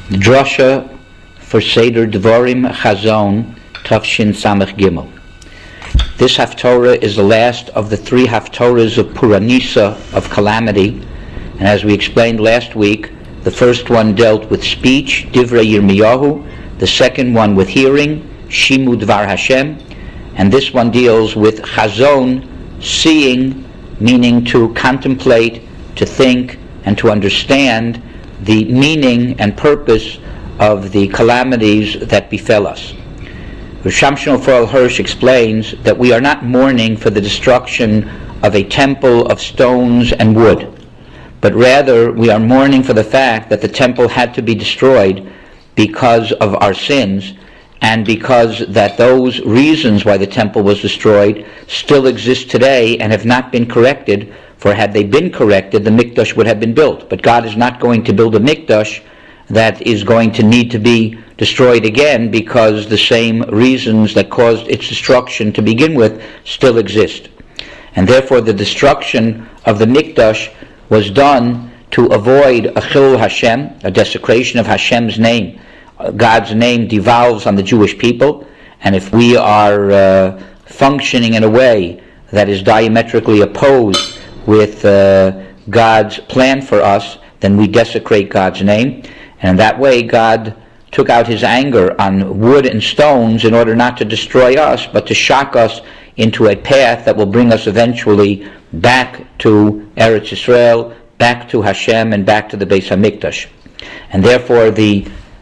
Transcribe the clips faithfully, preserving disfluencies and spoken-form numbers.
Drasha for Seder Dvorim Chazon Tafshin Samech Gimel. This Haftorah is the last of the three Haftorahs of Puranisa, of calamity, and as we explained last week, the first one dealt with speech, Divrei Yirmiyahu, the second one with hearing, Shimu Dvar Hashem, and this one deals with Chazon, seeing, meaning to contemplate, to think, and to understand the meaning and purpose of the calamities that befell us. Rosh Hashanah Forel Hirsch explains that we are not mourning for the destruction of a temple of stones and wood, but rather we are mourning for the fact that the temple had to be destroyed because of our sins, and because that those reasons why the temple was destroyed still exist today and have not been corrected. For had they been corrected, the Mikdash would have been built. But God is not going to build a Mikdash that is going to need to be destroyed again, because the same reasons that caused its destruction to begin with still exist. And therefore the destruction of the Mikdash was done to avoid a Chilul Hashem, a desecration of Hashem's name. God's name devolves on the Jewish people, and if we are uh, functioning in a way that is diametrically opposed with uh, God's plan for us, then we desecrate God's name. And in that way God took out his anger on wood and stones in order not to destroy us, but to shock us into a path that will bring us eventually back to Eretz Yisrael, back to Hashem, and back to the Beis HaMikdash. And therefore the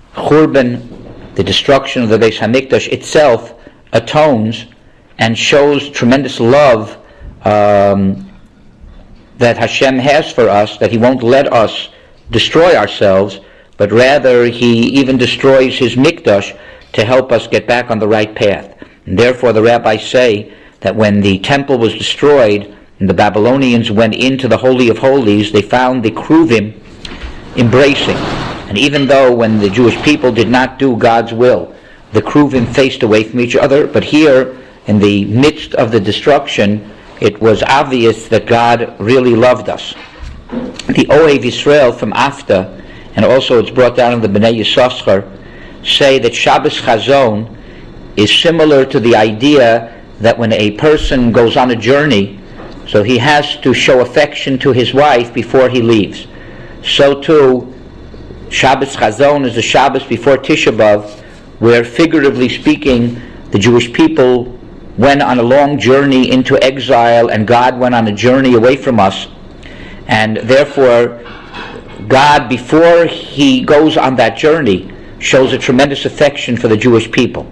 Churban, the destruction of the Beis HaMikdash itself, atones and shows tremendous love um, that Hashem has for us, that he won't let us destroy ourselves, but rather he even destroys his Mikdash to help us get back on the right path. And therefore the rabbis say that when the temple was destroyed and the Babylonians went into the Holy of Holies, they found the Kruvim embracing. And even though when the Jewish people did not do God's will, the Kruvim faced away from each other, but here in the midst of the destruction, it was obvious that God really loved us. The Ohev Yisrael from Afta, and also it's brought down in the Bnei Yissaschar, say that Shabbos Chazon is similar to the idea that when a person goes on a journey, so he has to show affection to his wife before he leaves. So too, Shabbos Chazon is the Shabbos before Tisha B'Av, where figuratively speaking, the Jewish people went on a long journey into exile, and God went on a journey away from us. And therefore, God, before he goes on that journey, shows a tremendous affection for the Jewish people.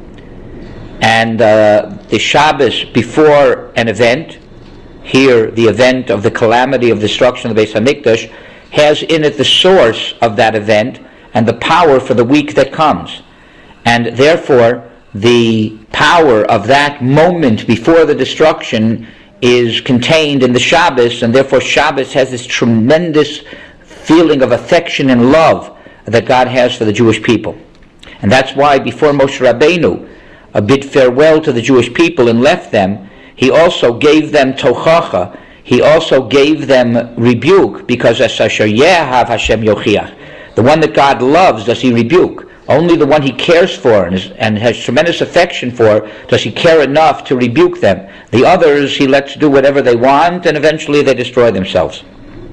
And uh, the Shabbos before an event, here the event of the calamity of destruction of the Beis HaMikdash, has in it the source of that event and the power for the week that comes. And therefore, the power of that moment before the destruction is contained in the Shabbos, and therefore Shabbos has this tremendous feeling of affection and love that God has for the Jewish people. And that's why before Moshe Rabbeinu uh, bid farewell to the Jewish people and left them, he also gave them tochacha, he also gave them rebuke, because as asher yehav Hashem yochiach, the one that God loves does he rebuke. Only the one he cares for and, is, and has tremendous affection for does he care enough to rebuke them. The others he lets do whatever they want, and eventually they destroy themselves.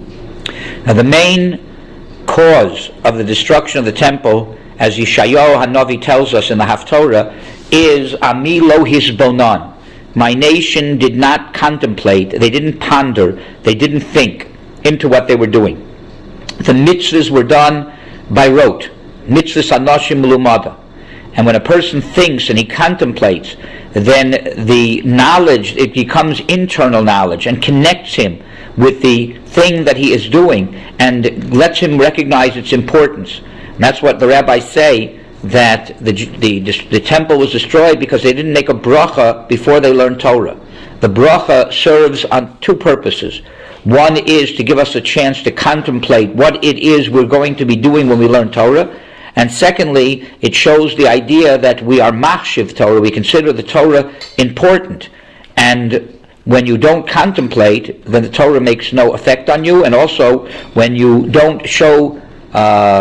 Now the main cause of the destruction of the temple, as Yeshayahu Hanavi tells us in the Haftorah, is Ami lo hisbonan. My nation did not contemplate, they didn't ponder, they didn't think into what they were doing. The mitzvahs were done by rote. Mitzvahs anoshim lumada. And when a person thinks and he contemplates, then the knowledge, it becomes internal knowledge and connects him with the thing that he is doing and lets him recognize its importance. And that's what the rabbis say, that the, the, the temple was destroyed because they didn't make a bracha before they learned Torah. The bracha serves on two purposes. One is to give us a chance to contemplate what it is we're going to be doing when we learn Torah. And secondly, it shows the idea that we are machshiv Torah, we consider the Torah important. And when you don't contemplate, then the Torah makes no effect on you. And also, when you don't show uh,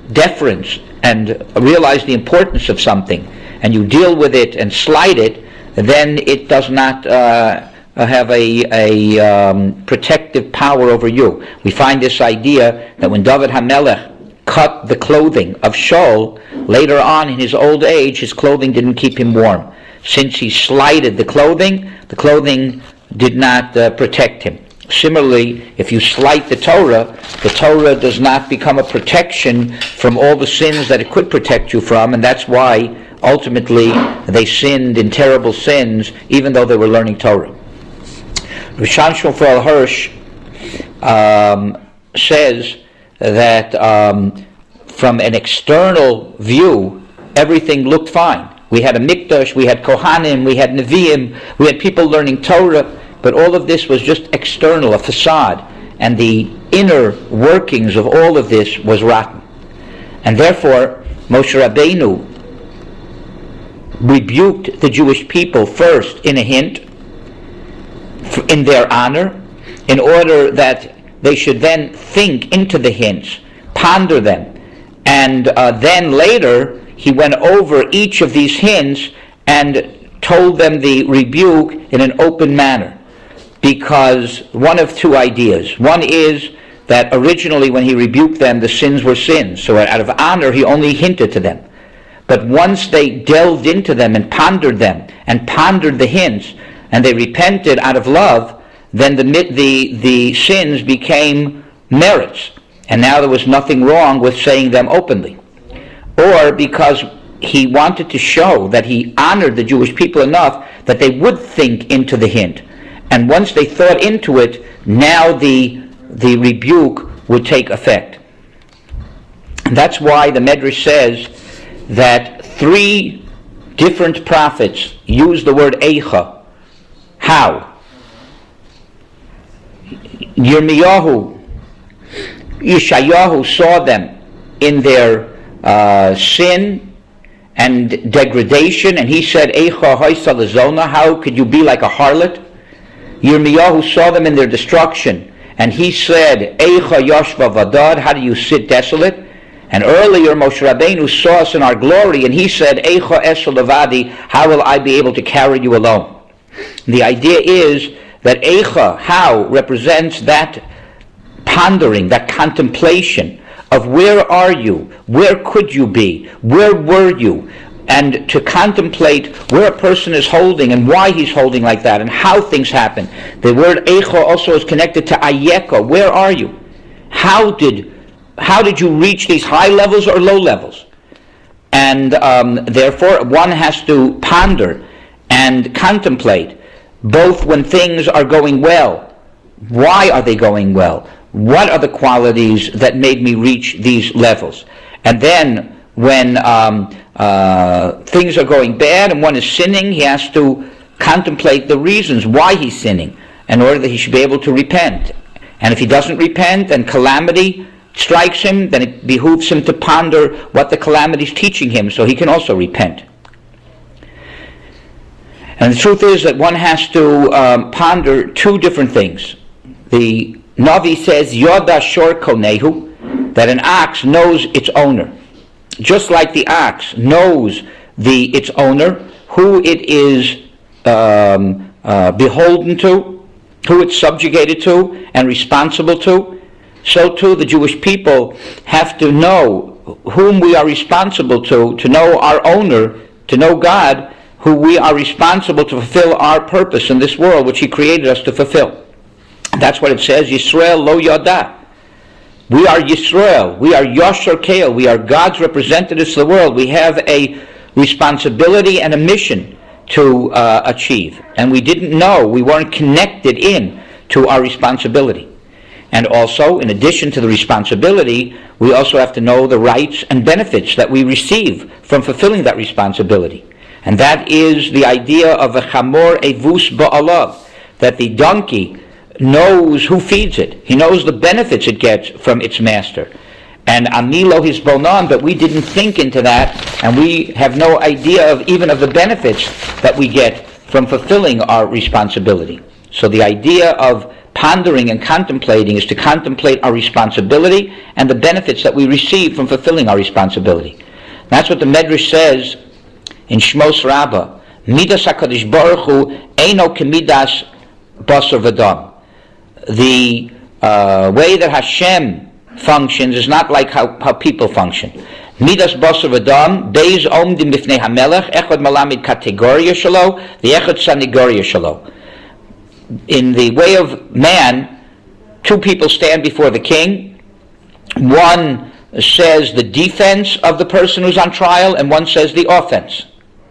deference and realize the importance of something, and you deal with it and slight it, then it does not uh, have a, a um, protective power over you. We find this idea that when David HaMelech cut the clothing of Shaul, later on in his old age, his clothing didn't keep him warm. Since he slighted the clothing, the clothing did not uh, protect him. Similarly, if you slight the Torah, the Torah does not become a protection from all the sins that it could protect you from, and that's why ultimately they sinned in terrible sins, even though they were learning Torah. Rishan Shmuel Hirsch um, says that um, from an external view, everything looked fine. We had a mikdash, we had kohanim, we had neviim, we had people learning Torah, but all of this was just external, a facade, and the inner workings of all of this was rotten. And therefore, Moshe Rabbeinu rebuked the Jewish people first in a hint, in their honor, in order that they should then think into the hints, ponder them, and uh, then later he went over each of these hints and told them the rebuke in an open manner, because one of two ideas. One is that originally when he rebuked them, the sins were sins, so out of honor he only hinted to them. But once they delved into them and pondered them, and pondered the hints, and they repented out of love, then the, the, the sins became merits, and now there was nothing wrong with saying them openly. Or because he wanted to show that he honored the Jewish people enough that they would think into the hint. And once they thought into it, now the, the rebuke would take effect. And that's why the Medrash says that three different prophets use the word eicha. How? Yirmiyahu, Yeshayahu saw them in their uh, sin and degradation, and he said, Eicha hoisa lezona, how could you be like a harlot? Yirmiyahu saw them in their destruction, and he said, Eicha yashva vadad, how do you sit desolate? And earlier Moshe Rabbeinu saw us in our glory, and he said, Eicha esel levadi, how will I be able to carry you alone? The idea is that Eicha, how, represents that pondering, that contemplation of where are you, where could you be, where were you, and to contemplate where a person is holding and why he's holding like that and how things happen. The word Eicha also is connected to Ayeka, where are you? How did, how did you reach these high levels or low levels? And um, therefore one has to ponder and contemplate, both when things are going well. Why are they going well? What are the qualities that made me reach these levels? And then when um, uh, things are going bad and one is sinning, he has to contemplate the reasons why he's sinning in order that he should be able to repent. And if he doesn't repent and calamity strikes him, then it behooves him to ponder what the calamity is teaching him so he can also repent. And the truth is that one has to um, ponder two different things. The Navi says, Yoda shor konehu, that an ox knows its owner. Just like the ox knows the its owner, who it is um, uh, beholden to, who it's subjugated to and responsible to, so too the Jewish people have to know whom we are responsible to, to know our owner, to know God, who we are responsible to fulfill our purpose in this world, which he created us to fulfill. That's what it says, Yisrael lo yada. We are Yisrael. We are Yashar Keil. We are God's representatives to the world. We have a responsibility and a mission to uh, achieve. And we didn't know, we weren't connected in to our responsibility. And also, in addition to the responsibility, we also have to know the rights and benefits that we receive from fulfilling that responsibility. And that is the idea of a chamor evus ba'alav, that the donkey knows who feeds it. He knows the benefits it gets from its master. And amilo his bonan, but we didn't think into that, and we have no idea of even of the benefits that we get from fulfilling our responsibility. So the idea of pondering and contemplating is to contemplate our responsibility and the benefits that we receive from fulfilling our responsibility. That's what the Medrash says in Shmos Rabbah. Midas HaKadosh Baruch Hu eino kemidas basar v'dam. The uh, way that Hashem functions is not like how, how people function. Midas basar v'dam, beis omdim b'fnei hamelech, echad malamid kategoria shalo, the echad sanigoria shalo. In the way of man, two people stand before the king. One says the defense of the person who's on trial, and one says the offense.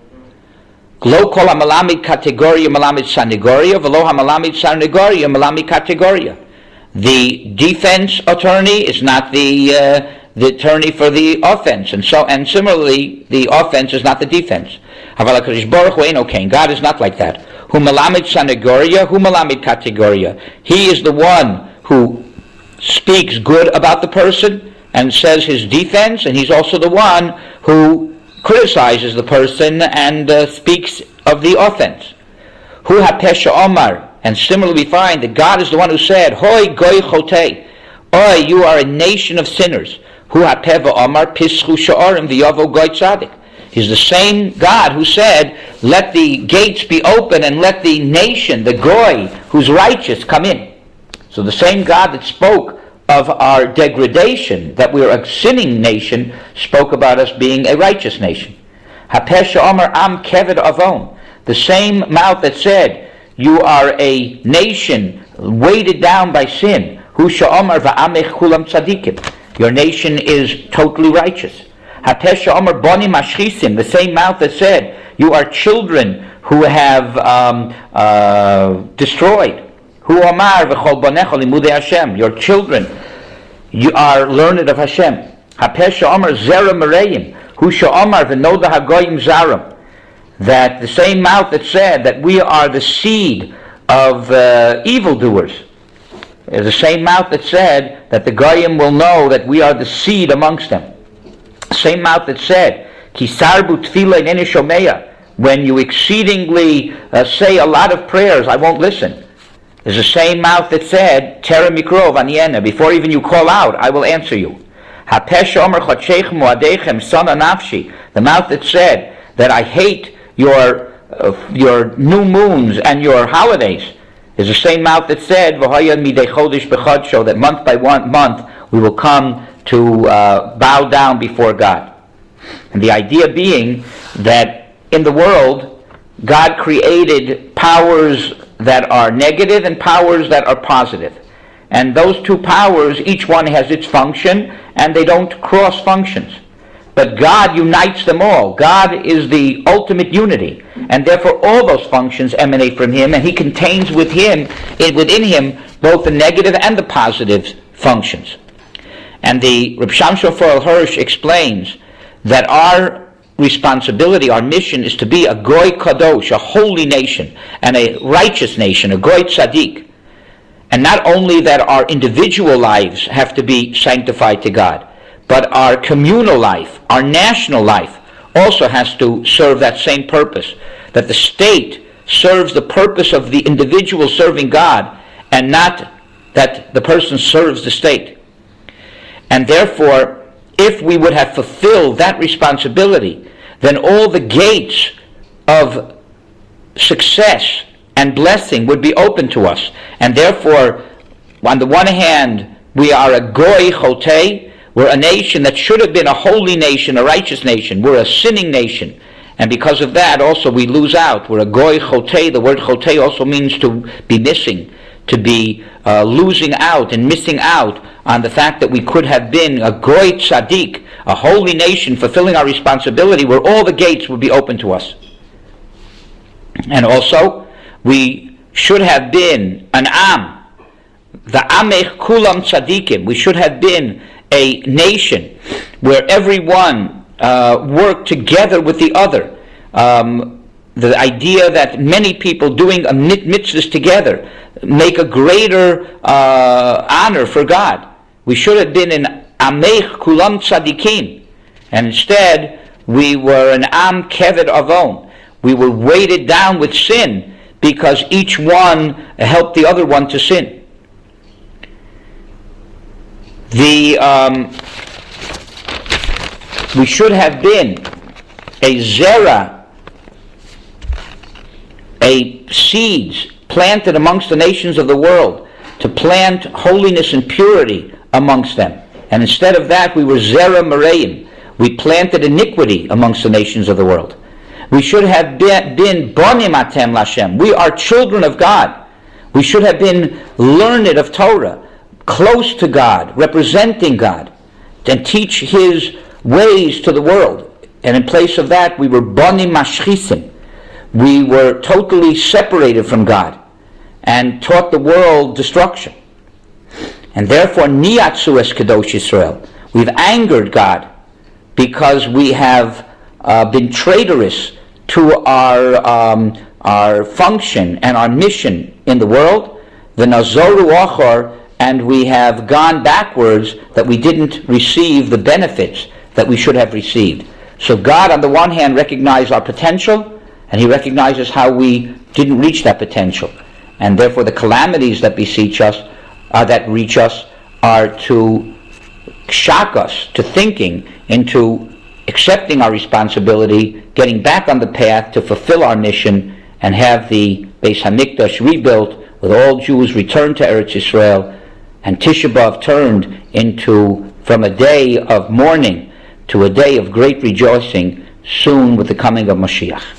Lo kol hamalamid kategoria malamid sanigoria, v'lo hamalamid sanigoria malamid kategoria. The defense attorney is not the uh, the attorney for the offense, and so and similarly, the offense is not the defense. Haval HaKadosh Baruch Hu eino kain. God is not like that. Hu malamid sanigoria, hu malamid kategoria. He is the one who speaks good about the person and says his defense, and he's also the one who criticizes the person and uh, speaks of the offense. Hu hapesha omar. And similarly we find that God is the one who said, Hoi goy chotei. Oi, you are a nation of sinners. Hu hapeva omar pischu sha'arim v'yavo goy tzadik. He's the same God who said, let the gates be open and let the nation, the goy, who's righteous, come in. So the same God that spoke of our degradation, that we are a sinning nation, spoke about us being a righteous nation. Hapesha omar am keved avon. The same mouth that said, you are a nation weighted down by sin. Hu sha'omar va'amech kulam tzadikim. Your nation is totally righteous. Hapesha omar bonim ashchisim. The same mouth that said, you are children who have um, uh, destroyed. Hu omar v'chol bonecha limudei Hashem. Your children, you are learned of Hashem. Hapesha omar zera mereim. Hu sha'omar v'noda hagoyim zaram. That the same mouth that said that we are the seed of uh, evildoers is the same mouth that said that the Goyim will know that we are the seed amongst them. The same mouth that said, Kisarbu tefila ineni shomeya, when you exceedingly uh, say a lot of prayers, I won't listen. Is the same mouth that said, Tera mikrov aniena, before even you call out, I will answer you. Hapesh omer chodshechem moadechem sana nafshi, the mouth that said that I hate your uh, your new moons and your holidays, is the same mouth that said v'haya midei chodesh b'chodsho, that month by one month we will come to uh, bow down before God. And the idea being that in the world God created powers that are negative and powers that are positive, and those two powers, each one has its function and they don't cross functions. But God unites them all. God is the ultimate unity, and therefore all those functions emanate from Him, and He contains with Him, within Him, both the negative and the positive functions. And the Reb Shamshon Forel Hirsch explains that our responsibility, our mission, is to be a goy kadosh, a holy nation, and a righteous nation, a goy tzaddik. And not only that our individual lives have to be sanctified to God, but our communal life, our national life, also has to serve that same purpose. That the state serves the purpose of the individual serving God, and not that the person serves the state. And therefore, if we would have fulfilled that responsibility, then all the gates of success and blessing would be open to us. And therefore, on the one hand, we are a goy chotei. We're a nation that should have been a holy nation, a righteous nation. We're a sinning nation. And because of that, also we lose out. We're a goy chotei. The word chotei also means to be missing, to be uh, losing out and missing out on the fact that we could have been a goy tzaddik, a holy nation, fulfilling our responsibility, where all the gates would be open to us. And also, we should have been an am, the amech kulam tzaddikim. We should have been a nation where everyone uh, worked together with the other. Um, the idea that many people doing a mit- mitzvahs together make a greater uh, honor for God. We should have been an amech kulam tzadikim, and instead we were an am keved avon. We were weighted down with sin because each one helped the other one to sin. The um, we should have been a zera, a seeds planted amongst the nations of the world to plant holiness and purity amongst them. And instead of that, we were zera mereim. We planted iniquity amongst the nations of the world. We should have been, been bonim atem lashem. We are children of God. We should have been learned of Torah, close to God, representing God, and teach His ways to the world. And in place of that, we were bonim mashchisim. We were totally separated from God and taught the world destruction. And therefore, niyatzu es kadosh Yisrael. We've angered God because we have uh, been traitorous to our um, our function and our mission in the world, the nazoru achor, and we have gone backwards that we didn't receive the benefits that we should have received. So God, on the one hand, recognized our potential, and He recognizes how we didn't reach that potential. And therefore the calamities that beseech us, uh, that reach us, are to shock us to thinking, into accepting our responsibility, getting back on the path to fulfill our mission and have the Beis HaMikdash rebuilt, with all Jews returned to Eretz Yisrael, and Tisha B'Av turned into, from a day of mourning to a day of great rejoicing soon with the coming of Mashiach.